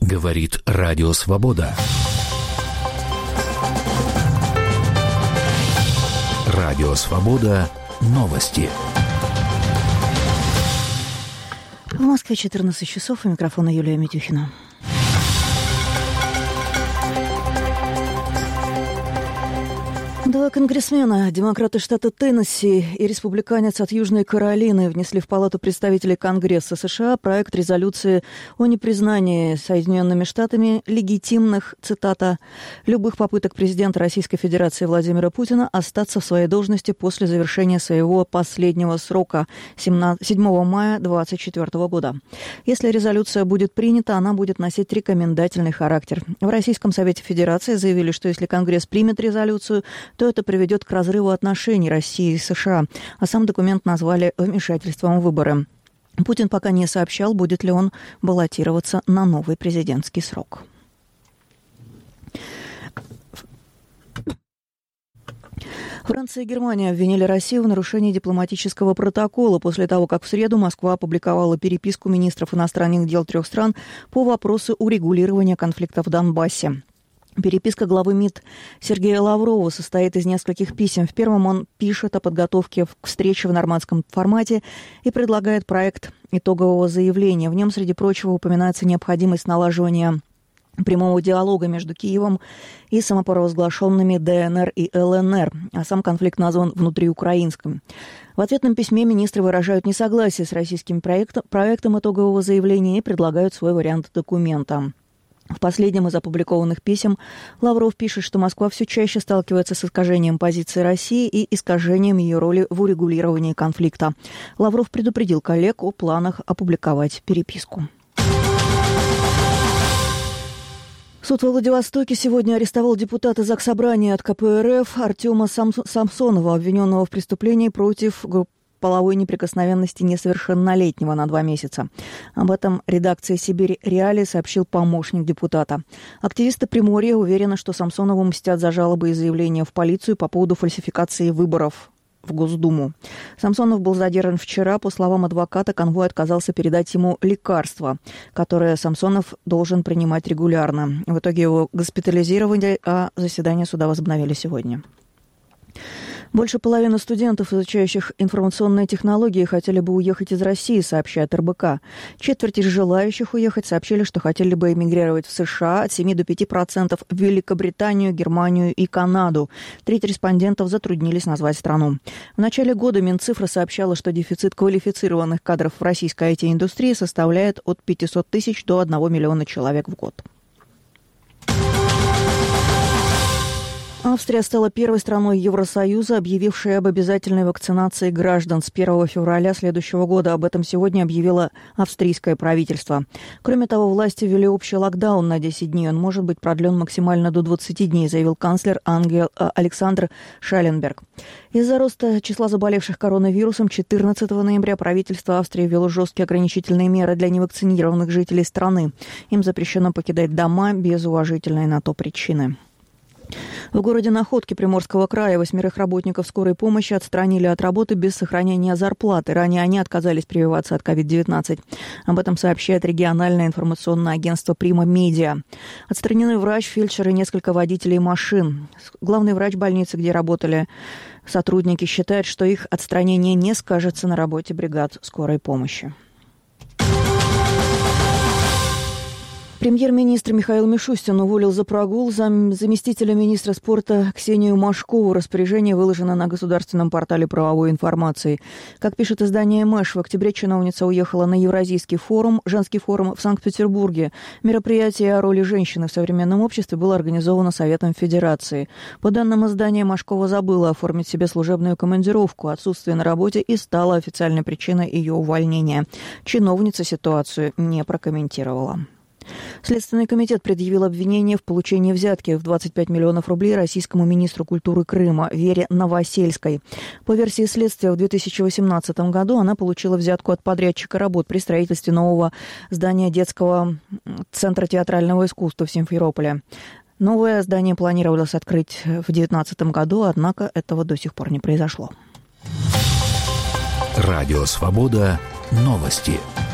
Говорит Радио Свобода. Радио Свобода. Новости. В Москве 14 часов. У микрофона Юлия Митюхина. Два конгрессмена, демократы штата Теннесси и республиканец от Южной Каролины, внесли в Палату представителей Конгресса США проект резолюции о непризнании Соединенными Штатами легитимных, цитата, «любых попыток президента Российской Федерации Владимира Путина остаться в своей должности после завершения своего последнего срока 7 мая 2024 года». Если резолюция будет принята, она будет носить рекомендательный характер. В Российском Совете Федерации заявили, что если Конгресс примет резолюцию, то это приведет к разрыву отношений России и США, а сам документ назвали вмешательством в выборы. Путин пока не сообщал, будет ли он баллотироваться на новый президентский срок. Франция и Германия обвинили Россию в нарушении дипломатического протокола после того, как в среду Москва опубликовала переписку министров иностранных дел трех стран по вопросу урегулирования конфликта в Донбассе. Переписка главы МИД Сергея Лаврова состоит из нескольких писем. В первом он пишет о подготовке к встрече в нормандском формате и предлагает проект итогового заявления. В нем, среди прочего, упоминается необходимость налаживания прямого диалога между Киевом и самопровозглашенными ДНР и ЛНР, а сам конфликт назван внутриукраинским. В ответном письме министры выражают несогласие с российским проектом итогового заявления и предлагают свой вариант документа. В последнем из опубликованных писем Лавров пишет, что Москва все чаще сталкивается с искажением позиции России и искажением ее роли в урегулировании конфликта. Лавров предупредил коллег о планах опубликовать переписку. Суд во Владивостоке сегодня арестовал депутата Заксобрания от КПРФ Артема Самсонова, обвиненного в преступлении против половой неприкосновенности несовершеннолетнего на 2 месяца. Об этом редакции «Сибирь Реалии» сообщил помощник депутата. Активисты Приморья уверены, что Самсонову мстят за жалобы и заявления в полицию по поводу фальсификации выборов в Госдуму. Самсонов был задержан вчера. По словам адвоката, конвой отказался передать ему лекарства, которые Самсонов должен принимать регулярно. В итоге его госпитализировали, а заседание суда возобновили сегодня. Больше половины студентов, изучающих информационные технологии, хотели бы уехать из России, сообщает РБК. Четверть из желающих уехать сообщили, что хотели бы эмигрировать в США, от 7 до 5% в Великобританию, Германию и Канаду. Треть респондентов затруднились назвать страну. В начале года Минцифра сообщала, что дефицит квалифицированных кадров в российской IT-индустрии составляет от 500 тысяч до 1 миллиона человек в год. Австрия стала первой страной Евросоюза, объявившей об обязательной вакцинации граждан с 1 февраля следующего года. Об этом сегодня объявило австрийское правительство. Кроме того, власти ввели общий локдаун на 10 дней. Он может быть продлен максимально до 20 дней, заявил канцлер Александр Шелленберг. Из-за роста числа заболевших коронавирусом 14 ноября правительство Австрии ввело жесткие ограничительные меры для невакцинированных жителей страны. Им запрещено покидать дома без уважительной на то причины. В городе Находки Приморского края 8 работников скорой помощи отстранили от работы без сохранения зарплаты. Ранее они отказались прививаться от COVID-19. Об этом сообщает региональное информационное агентство «Прима Медиа». Отстранены врач, фельдшер и несколько водителей машин. Главный врач больницы, где работали сотрудники, считает, что их отстранение не скажется на работе бригад скорой помощи. Премьер-министр Михаил Мишустин уволил за прогул заместителя министра спорта Ксению Машкову. Распоряжение выложено на государственном портале правовой информации. Как пишет издание «Мэш», в октябре чиновница уехала на Евразийский форум, женский форум в Санкт-Петербурге. Мероприятие о роли женщины в современном обществе было организовано Советом Федерации. По данным издания, Машкова забыла оформить себе служебную командировку. Отсутствие на работе и стало официальной причиной ее увольнения. Чиновница ситуацию не прокомментировала. Следственный комитет предъявил обвинение в получении взятки в 25 миллионов рублей российскому министру культуры Крыма Вере Новосельской. По версии следствия, в 2018 году она получила взятку от подрядчика работ при строительстве нового здания детского центра театрального искусства в Симферополе. Новое здание планировалось открыть в 2019 году, однако этого до сих пор не произошло. Радио «Свобода». Новости.